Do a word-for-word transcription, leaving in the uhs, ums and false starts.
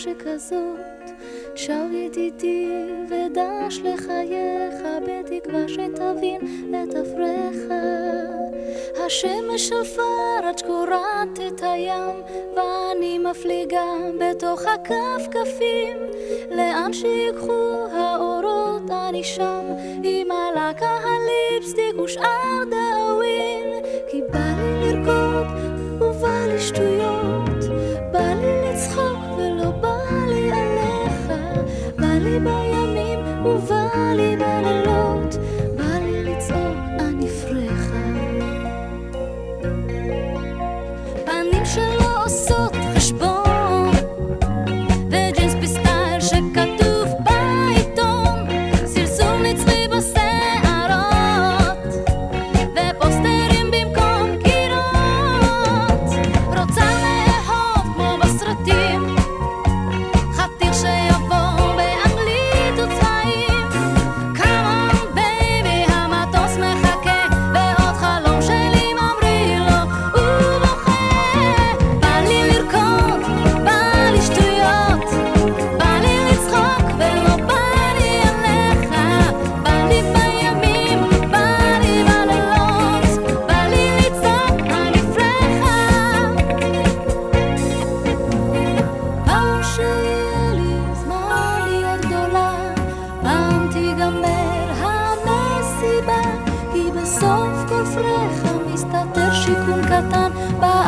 שכזאת, צ'או ידידי ודש לחייך, בתקווה שתבין את אפריך. השמש של פראג' קורעת את הים, ואני מפליגה בתוך הכפכפים, לאן שיקחו האורות אני שם, עם הלקה הליפסטיק ושאר דאווין. כי בא לי לרקוד ובא לי שטויות, בא לי לצחוק ולא בא לי עליך, בא לי בימים ובא לי בלילות, בא לי לצעוק אני פרחה. פנים שלא עושות חשבון, וג'ינס בסטייל שכתוב בעיתון, סרסור נצחי בשערות, ופוסטרים במקום קירות. רוצה לאהוב כמו בסרטים, חתיך שיבוא באנגלית וצבעים. Come on baby, המטוס מחכה, ועוד חלום שלי ממריא לו ובוכה. בא לי לרקוד, בא לי שטויות, בא לי לצחוק ולא בא לי עליך, בא לי בימים, בא לי בלילות, בא לי לצעוק אני פרחה. פעם שיהיה לי זמן להיות גדולה, פעם תיגמר המסיבה, כי בסוף כל פרחה מסתתר שיקום קטן.